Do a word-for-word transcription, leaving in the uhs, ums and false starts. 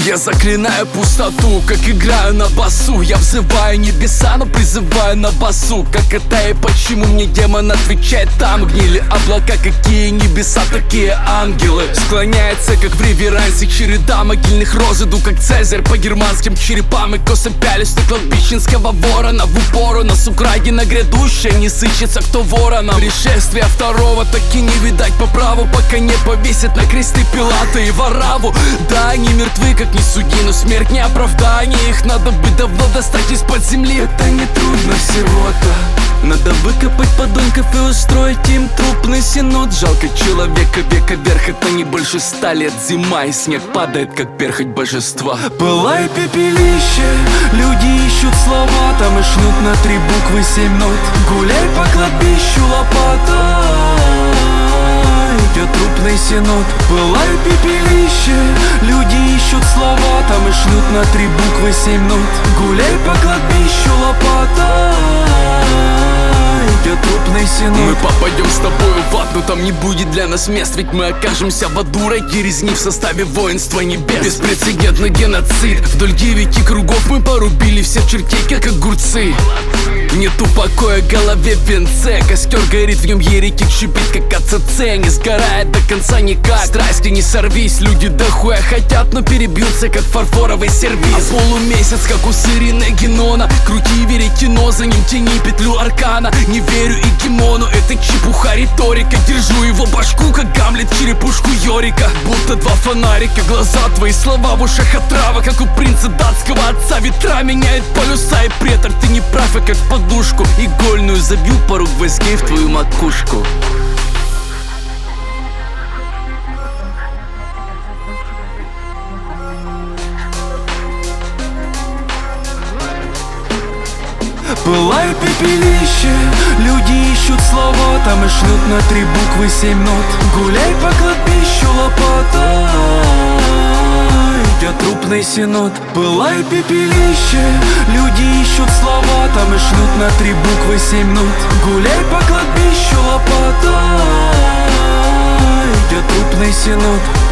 Я заклинаю пустоту, как играю на басу. Я взываю небеса, но призываю на басу. Как это и почему мне демон отвечает там? Гнили облака, какие небеса, такие ангелы. Склоняется, как в реверансе, череда могильных роз. Иду, как Цезарь, по германским черепам. И косо пялись на кладбищенского ворона. В упору нас украдено грядущее, не сыщется кто вороном. Пришествия второго таки не видать по праву, пока не повесят на кресты Пилата и Вараву. Да, они мертвы, как не суди, но смерть не оправдание. Их надо бы давно достать из-под земли. Это не трудно всего-то. Надо выкопать подонков и устроить им трупный синод. Жалко человека века вверх, это не больше ста лет. Зима и снег падает, как перхоть божества. Пылай пепелище, люди ищут слова. Там и шнут на три буквы семь нот. Гуляй по кладбищу лопатой, идет трупный синод. Пылай пепелище, люди ищут слова. Там и шнут на три буквы семь нот. Гуляй по кладбищу лопатой, идет трупный синод. Мы попадем с тобою в ад, но там не будет для нас мест. Ведь мы окажемся в аду, ради резни в составе воинства небес. Беспрецедентный геноцид, вдоль девяти кругов мы порубили всех чертей, как огурцы. Нету покоя голове в венце. Костер горит, в нем еретик шипит, как АЦЦ. Не сгорает до конца никак. Страсти не сорвись, люди дохуя хотят, но перебьются, как фарфоровый сервиз. А полумесяц, как у Сирины Генона. Крути веретено, за ним тяни петлю аркана. Не верю и гимону, это чепуха риторика. Держу его башку, как Гамлет черепушку Йорика. Будто два фонарика, глаза твои, слова в ушах отрава. Как у принца датского отца, ветра меняют полюса. И претор, ты не прав, и как подушку игольную забью пару гвоздей в твою макушку. Пылай пепелище, люди ищут слова. Там и шнут на три буквы семь нот. Гуляй по кладбищу лопатой, идет трупный синод. Пылай пепелище, люди ищут слова. Там и шнут на три буквы семь нот. Гуляй по кладбищу лопатой, идет трупный синод.